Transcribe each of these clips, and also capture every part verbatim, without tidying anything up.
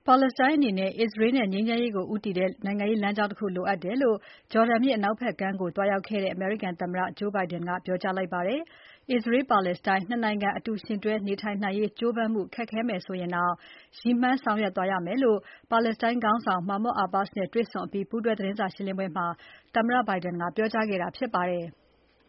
ပါလက်စတိုင်းအနေနဲ့ အစ္စရေးနဲ့ငြိမ်းချမ်းရေးကိုဦးတည်တဲ့နိုင်ငံရေးလမ်းကြောင်းတခုလိုအပ်တယ်လို့ ဂျော်ဒန်မြစ်အနောက်ဘက်ကမ်းကို သွားရောက်ခဲ့တဲ့ အမေရိကန်သမ္မတ Joe Biden ကပြောကြားလိုက်ပါတယ်။ အစ္စရေး-ပါလက်စတိုင်း ၂ နိုင်ငံအတူယှဉ်တွဲနေထိုင်နိုင်ရေးကြိုးပမ်းမှု ခက်ခဲမယ်ဆိုရင်တောင် ရည်မှန်းဆောင်ရွက်သွားရမယ်လို့ ပါလက်စတိုင်းခေါင်းဆောင် Mahmoud Abbas နဲ့တွေ့ဆုံအပြီး ပူးတွဲသတင်းစာရှင်းပွဲမှာ သမ္မတ Biden ကပြောကြားခဲ့တာဖြစ်ပါတယ်။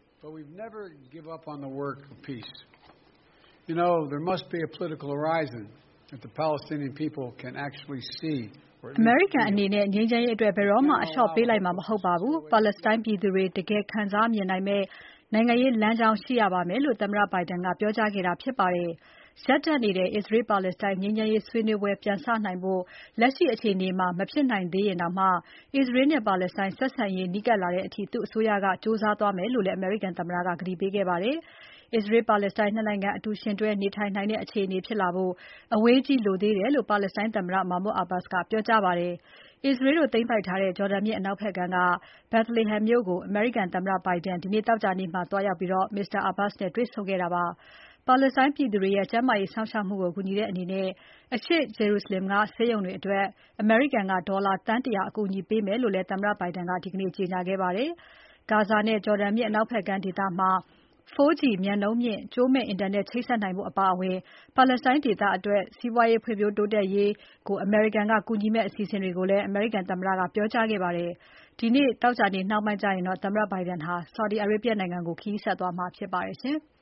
"အမေရိကန်အနေနဲ့ ငြိမ်းချမ်းရေးအတွက် ဘယ်တော့မှ အလျှော့ပေးလိုက်မှာ မဟုတ်ပါဘူး။ ပါလက်စတိုင်းပြည်သူတွေ တကယ်ခံစားမြင်နိုင်မယ့် နိုင်ငံရေးလမ်းကြောင်းရှိရပါမယ်" လို့ သမ္မတ Biden ကပြောကြားခဲ့တာဖြစ်ပါတယ်။ ရပ်တန့်နေတဲ့ အစ္စရေး-ပါလက်စတိုင်း ငြိမ်းချမ်းရေးဆွေးနွေးပွဲ ပြန်စနိုင်ဖို့ လက်ရှိအခြေအနေမှာ မဖြစ်နိုင်သေးရင်တောင် အစ္စရေးနဲ့ ပါလက်စတိုင်းဆက်ဆံရေးနီးကပ်လာတဲ့အထိ သူ့အစိုးရက ကြိုးစားသွားမယ်လို့လည်း အမေရိကန်သမ္မတက ကတိပေးခဲ့ပါတယ်။ အစ္စရေး-ပါလက်စတိုင်း ၂ နိုင်ငံအတူယှဉ်တွဲနေထိုင်နိုင်တဲ့ အခြေအနေဖြစ်လာဖို့ အဝေးကြီးလိုသေးတယ်လို့ ပါလက်စတိုင်းသမ္မတ Mahmoud Abbas ကပြောကြားပါတယ်။ အစ္စရေးတို့သိမ်းပိုက်ထားတဲ့ ဂျော်ဒန်မြစ်အနောက်ဘက်ကမ်းက Bethlehem မြို့ကို အမေရိကန်သမ္မတ Biden ဒီနေ့ သောကြာနေ့မှာ သွားရောက်ပြီး Mr. Abbas နဲ့တွေ့ဆုံခဲ့တာပါ။ ပါလက်စတိုင်းပြည်သူတွေရဲ့ ကျန်းမာရေးစောင့်ရှောက်မှုကို ကူညီတဲ့အနေနဲ့ အရှေ့ဂျေရုဆလင်က ဆေးရုံတွေအတွက် အမေရိကန်က ဒေါ်လာသန်း ၁၀၀ အကူအညီပေးမယ်လို့လည်း သမ္မတ Biden ကဒီနေ့ ကြေညာခဲ့ပါတယ်။ ဂါဇာနဲ့ ဂျော်ဒန်မြစ်အနောက်ဘက်ကမ်းဒေသမှာ four G မြန်နှုန်းမြင့် ကြိုးမဲ့အင်တာနက်ချိတ်ဆက်နိုင်ဖို့အပါအဝင် ပါလက်စတိုင်းဒေသအတွက် စီးပွားရေးဖွံ့ဖြိုးတိုးတက်ရေးကို အမေရိကန်က ကူညီမယ့်အစီအစဉ်တွေကိုလည်း အမေရိကန်သမ္မတက ပြောကြားခဲ့ပါတယ်။ ဒီနေ့ သောကြာနေ့နှောင်းပိုင်းကျရင်တော့ သမ္မတ Biden ဟာ Saudi Arabia နိုင်ငံကို ခရီးဆက်သွားမှာဖြစ်ပါတယ်ရှင်။